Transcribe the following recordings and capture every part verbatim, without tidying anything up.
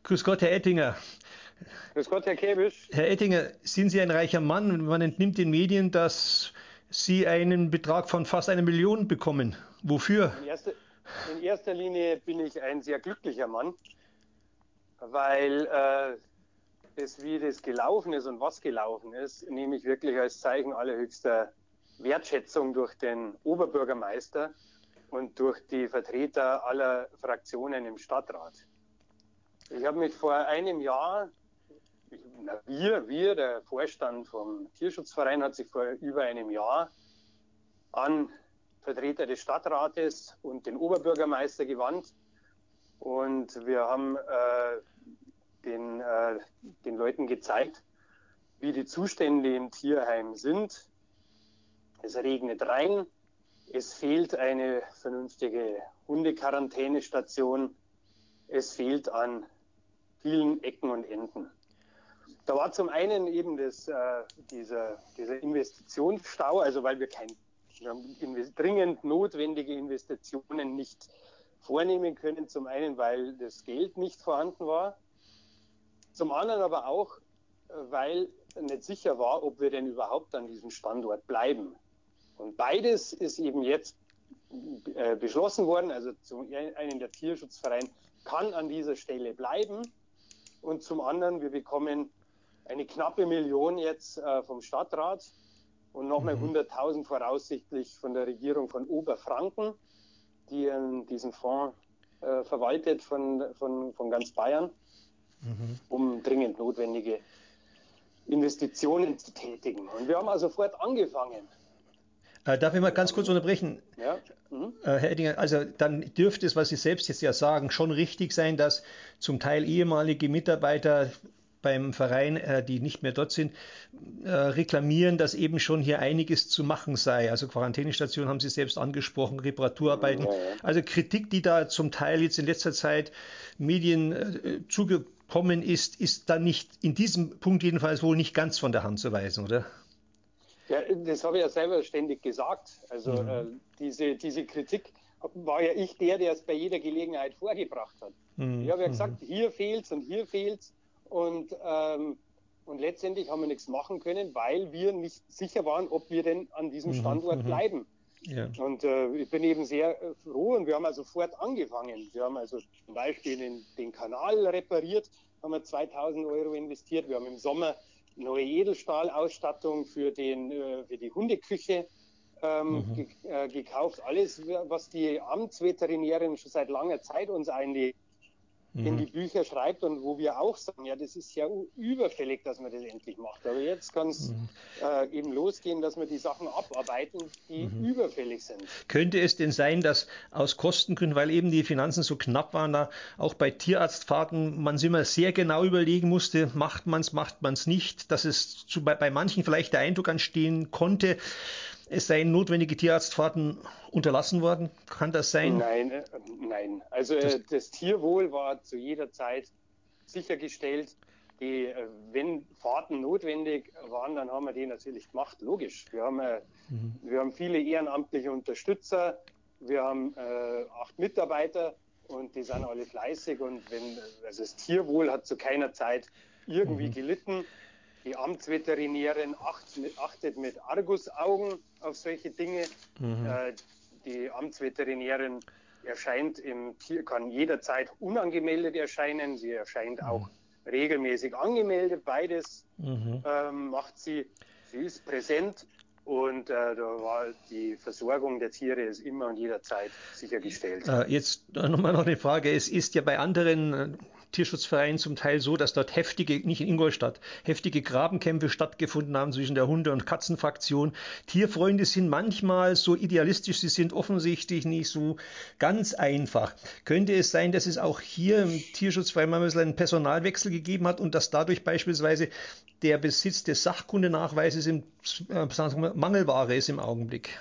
Grüß Gott, Herr Ettinger. Grüß Gott, Herr Käbisch. Herr Ettinger, sind Sie ein reicher Mann? Man entnimmt den Medien, dass Sie einen Betrag von fast einer Million bekommen. Wofür? In erster, in erster Linie bin ich ein sehr glücklicher Mann, weil äh, das, wie das gelaufen ist und was gelaufen ist, nehme ich wirklich als Zeichen allerhöchster Wertschätzung durch den Oberbürgermeister und durch die Vertreter aller Fraktionen im Stadtrat. Ich habe mich vor einem Jahr, ich, na, wir, wir, der Vorstand vom Tierschutzverein hat sich vor über einem Jahr an Vertreter des Stadtrates und den Oberbürgermeister gewandt. Und wir haben äh, den, äh, den Leuten gezeigt, wie die Zustände im Tierheim sind. Es regnet rein, es fehlt eine vernünftige Hundequarantänestation, es fehlt an vielen Ecken und Enden. Da war zum einen eben das, äh, dieser, dieser Investitionsstau, also weil wir kein wir haben dringend notwendige Investitionen nicht vornehmen können. Zum einen, weil das Geld nicht vorhanden war. Zum anderen aber auch, weil nicht sicher war, ob wir denn überhaupt an diesem Standort bleiben. Und beides ist eben jetzt äh, beschlossen worden. Also zum einen, der Tierschutzverein kann an dieser Stelle bleiben. Und zum anderen, wir bekommen eine knappe Million jetzt äh, vom Stadtrat. Und nochmal mhm. hunderttausend voraussichtlich von der Regierung von Oberfranken, die ähm, diesen Fonds äh, verwaltet von, von, von ganz Bayern, mhm. um dringend notwendige Investitionen zu tätigen. Und wir haben also sofort angefangen. Äh, darf ich mal ganz kurz unterbrechen? Ja. Mhm. Äh, Herr Ettinger, also dann dürfte es, was Sie selbst jetzt ja sagen, schon richtig sein, dass zum Teil ehemalige Mitarbeiter beim Verein, äh, die nicht mehr dort sind, äh, reklamieren, dass eben schon hier einiges zu machen sei. Also Quarantänestation haben Sie selbst angesprochen, Reparaturarbeiten. Ja, ja. Also Kritik, die da zum Teil jetzt in letzter Zeit Medien äh, zugekommen ist, ist dann nicht in diesem Punkt jedenfalls wohl nicht ganz von der Hand zu weisen, oder? Ja, das habe ich ja selber ständig gesagt. Also mhm. äh, diese, diese Kritik war ja ich der, der es bei jeder Gelegenheit vorgebracht hat. Mhm. Ich habe ja gesagt, hier fehlt's und hier fehlt's. Und, ähm, und letztendlich haben wir nichts machen können, weil wir nicht sicher waren, ob wir denn an diesem Standort mhm. bleiben. Ja. Und äh, ich bin eben sehr äh, froh und wir haben also sofort angefangen. Wir haben also zum Beispiel den, den Kanal repariert, haben wir zweitausend Euro investiert. Wir haben im Sommer neue Edelstahlausstattung für, den, äh, für die Hundeküche ähm, mhm. ge äh, gekauft. Alles, was die Amtsveterinärin schon seit langer Zeit uns eigentlich in die Bücher schreibt und wo wir auch sagen, ja, das ist ja überfällig, dass man das endlich macht. Aber jetzt kann es mhm. äh, eben losgehen, dass wir die Sachen abarbeiten, die mhm. überfällig sind. Könnte es denn sein, dass aus Kostengründen, weil eben die Finanzen so knapp waren, da auch bei Tierarztfahrten man sich immer sehr genau überlegen musste, macht man es, macht man es nicht, dass es zu, bei, bei manchen vielleicht der Eindruck entstehen konnte, es seien notwendige Tierarztfahrten unterlassen worden? Kann das sein? Nein, äh, nein. Also das, das Tierwohl war zu jeder Zeit sichergestellt. Die, äh, wenn Fahrten notwendig waren, dann haben wir die natürlich gemacht, logisch. Wir haben, äh, mhm. wir haben viele ehrenamtliche Unterstützer, wir haben äh, acht Mitarbeiter und die sind alle fleißig. Und wenn, also das Tierwohl hat zu keiner Zeit irgendwie mhm. gelitten. Die Amtsveterinärin achtet mit Argusaugen auf solche Dinge. Mhm. Äh, die Amtsveterinärin erscheint im Tier, kann jederzeit unangemeldet erscheinen. Sie erscheint auch mhm. regelmäßig angemeldet. Beides mhm. ähm, macht sie. Sie ist präsent und äh, da war die Versorgung der Tiere ist immer und jederzeit sichergestellt. Äh, jetzt nochmal noch eine Frage. Es ist ja bei anderen äh, Tierschutzvereinen zum Teil so, dass dort heftige, nicht in Ingolstadt, heftige Grabenkämpfe stattgefunden haben zwischen der Hunde- und Katzenfraktion. Tierfreunde sind manchmal so idealistisch, sie sind offensichtlich nicht so ganz einfach. Könnte es sein, dass es auch hier im Tierschutzverein mal einen Personalwechsel gegeben hat und dass dadurch beispielsweise der Besitz des Sachkundenachweises im, äh, Mangelware ist im Augenblick?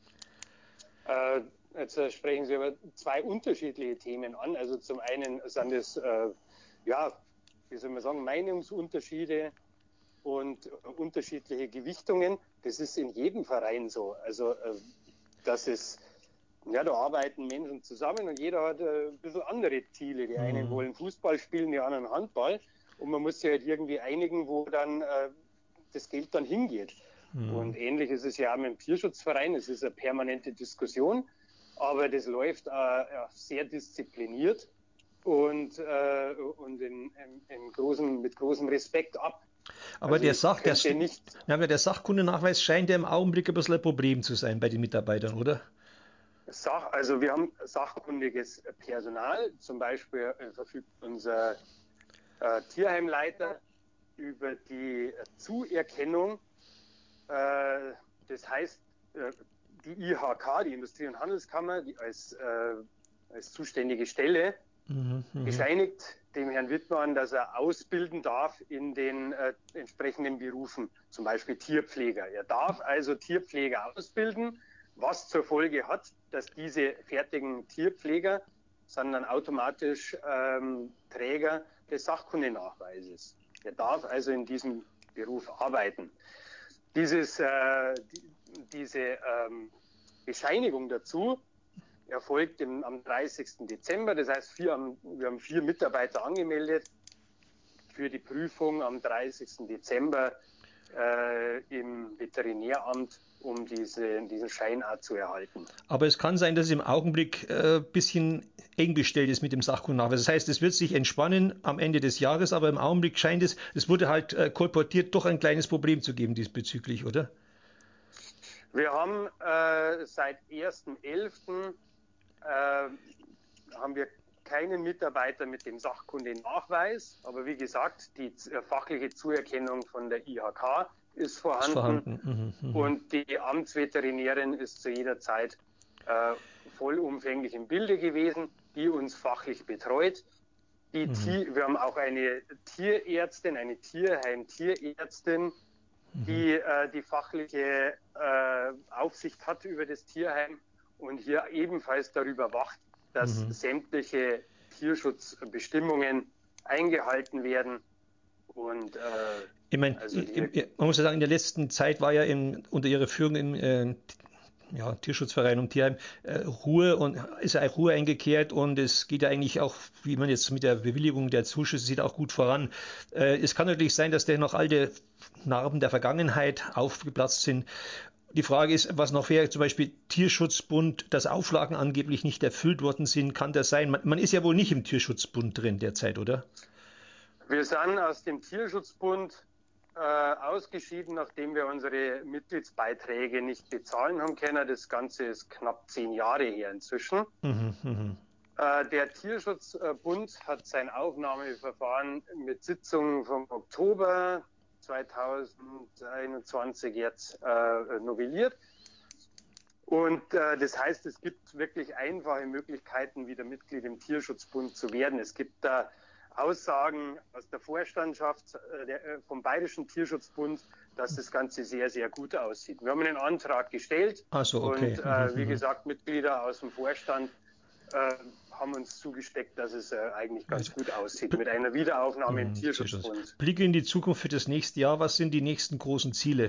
Äh, Jetzt äh, sprechen Sie aber zwei unterschiedliche Themen an. Also zum einen sind es, äh, ja, wie soll man sagen, Meinungsunterschiede und äh, unterschiedliche Gewichtungen. Das ist in jedem Verein so. Also, äh, dass es Ja, da arbeiten Menschen zusammen und jeder hat äh, ein bisschen andere Ziele. Die einen Mhm. wollen Fußball spielen, die anderen Handball. Und man muss sich halt irgendwie einigen, wo dann äh, das Geld dann hingeht. Mhm. Und ähnlich ist es ja auch mit dem Tierschutzverein. Es ist eine permanente Diskussion, aber das läuft äh, ja, sehr diszipliniert und, äh, und in, in, in großem, mit großem Respekt ab. Aber Also der, ich Sach, der, könnte nicht. ja, aber der Sachkundennachweis scheint ja im Augenblick ein bisschen ein Problem zu sein bei den Mitarbeitern, oder? Sach, also wir haben sachkundiges Personal. Zum Beispiel äh, verfügt unser äh, Tierheimleiter über die Zuerkennung. Äh, das heißt, äh, die I H K, die Industrie- und Handelskammer, die als, äh, als zuständige Stelle, Mhm, mhm. bescheinigt dem Herrn Wittmann, dass er ausbilden darf in den äh, entsprechenden Berufen, zum Beispiel Tierpfleger. Er darf also Tierpfleger ausbilden, was zur Folge hat, dass diese fertigen Tierpfleger sind dann automatisch ähm, Träger des Sachkundenachweises. Er darf also in diesem Beruf arbeiten. Dieses, äh, die, diese ähm, Bescheinigung dazu erfolgt im, am dreißigsten Dezember. Das heißt, vier, wir haben vier Mitarbeiter angemeldet für die Prüfung am dreißigsten Dezember äh, im Veterinäramt, um diese, diesen Schein auch zu erhalten. Aber es kann sein, dass es im Augenblick ein äh, bisschen eng bestellt ist mit dem Sachkundennachweis. Das heißt, es wird sich entspannen am Ende des Jahres, aber im Augenblick scheint es, es wurde halt äh, kolportiert, doch ein kleines Problem zu geben diesbezüglich, oder? Wir haben äh, seit ersten elften Äh, haben wir keinen Mitarbeiter mit dem Sachkundenachweis, aber wie gesagt, die fachliche Zuerkennung von der I H K ist Ist vorhanden vorhanden. Mhm, mhm. und die Amtsveterinärin ist zu jeder Zeit äh, vollumfänglich im Bilde gewesen, die uns fachlich betreut. Die Mhm. wir haben auch eine Tierärztin, eine Tierheim-Tierärztin, die äh, die fachliche äh, Aufsicht hat über das Tierheim und hier ebenfalls darüber wacht, dass Mhm. sämtliche Tierschutzbestimmungen eingehalten werden. Und äh, Ich meine, also die, man muss ja sagen, in der letzten Zeit war ja in, unter ihrer Führung im äh, ja, Tierschutzverein und Tierheim äh, Ruhe und ist ja auch Ruhe eingekehrt und es geht ja eigentlich auch, wie man jetzt mit der Bewilligung der Zuschüsse sieht, auch gut voran. Äh, es kann natürlich sein, dass da noch alte Narben der Vergangenheit aufgeplatzt sind. Die Frage ist, was noch wäre, zum Beispiel Tierschutzbund, dass Auflagen angeblich nicht erfüllt worden sind, kann das sein? Man, man ist ja wohl nicht im Tierschutzbund drin derzeit, oder? wir sind aus dem Tierschutzbund äh, ausgeschieden, nachdem wir unsere Mitgliedsbeiträge nicht bezahlen haben können. Das Ganze ist knapp zehn Jahre her inzwischen. Mhm, mhm. Äh, der Tierschutzbund hat sein Aufnahmeverfahren mit Sitzung vom Oktober zweitausendeinundzwanzig jetzt äh, novelliert. Und äh, das heißt, es gibt wirklich einfache Möglichkeiten, wieder Mitglied im Tierschutzbund zu werden. Es gibt da Aussagen aus der Vorstandschaft äh, der, äh, vom Bayerischen Tierschutzbund, dass das Ganze sehr, sehr gut aussieht. Wir haben einen Antrag gestellt Ach so, okay. und Mhm, äh, wie mhm. gesagt, Mitglieder aus dem Vorstand äh, haben uns zugesteckt, dass es äh, eigentlich ganz Also, gut aussieht b- mit einer Wiederaufnahme im mhm, sehr schön. Tierschutzbund. Blicke in die Zukunft für das nächste Jahr. Was sind die nächsten großen Ziele?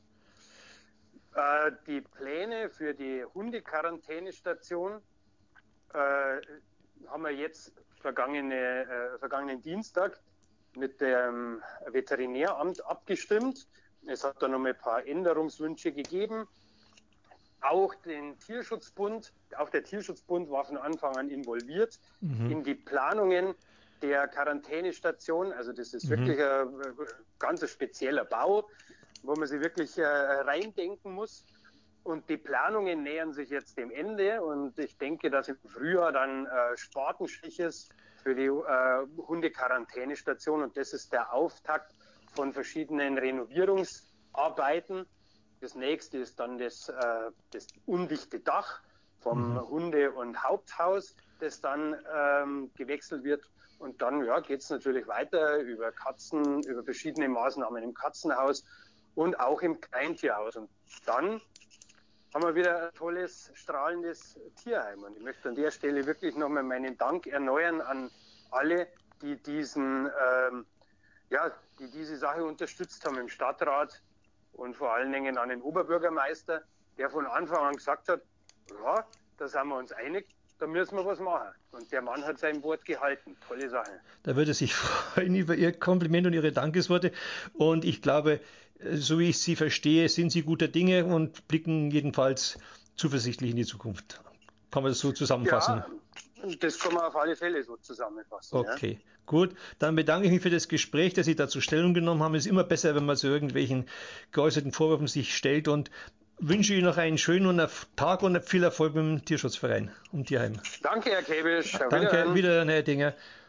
Äh, die Pläne für die Hundequarantänestation äh, haben wir jetzt vergangene, äh, vergangenen Dienstag mit dem Veterinäramt abgestimmt. Es hat da noch ein paar Änderungswünsche gegeben. Auch den Tierschutzbund, auch der Tierschutzbund war von Anfang an involviert Mhm. in die Planungen der Quarantänestation. Also das ist Mhm. wirklich ein ganz spezieller Bau, wo man sich wirklich äh, reindenken muss. Und die Planungen nähern sich jetzt dem Ende und ich denke, dass im Frühjahr dann äh, Spatenstich ist für die äh, Hundequarantänestation und das ist der Auftakt von verschiedenen Renovierungsarbeiten. Das nächste ist dann das, äh, das undichte Dach vom Mhm. Hunde- und Haupthaus, das dann ähm, gewechselt wird. Und dann ja, geht es natürlich weiter über Katzen, über verschiedene Maßnahmen im Katzenhaus und auch im Kleintierhaus. Und dann haben wir wieder ein tolles, strahlendes Tierheim. Und ich möchte an der Stelle wirklich nochmal meinen Dank erneuern an alle, die diesen, ähm, ja, die diese Sache unterstützt haben im Stadtrat und vor allen Dingen an den Oberbürgermeister, der von Anfang an gesagt hat, ja, da sind wir uns einig, da müssen wir was machen. Und der Mann hat sein Wort gehalten. Tolle Sache. Da würde er sich freuen über Ihr Kompliment und Ihre Dankesworte. Und ich glaube, so wie ich Sie verstehe, sind Sie guter Dinge und blicken jedenfalls zuversichtlich in die Zukunft. Kann man das so zusammenfassen? Ja, das kann man auf alle Fälle so zusammenfassen. Okay, ja. gut. Dann bedanke ich mich für das Gespräch, dass Sie dazu Stellung genommen haben. Es ist immer besser, wenn man zu irgendwelchen geäußerten Vorwürfen sich stellt, und wünsche Ihnen noch einen schönen Tag und viel Erfolg mit dem Tierschutzverein und Tierheim. Danke, Herr Kebisch. Auf Danke, Wiederhören. wieder, Herr Dinger.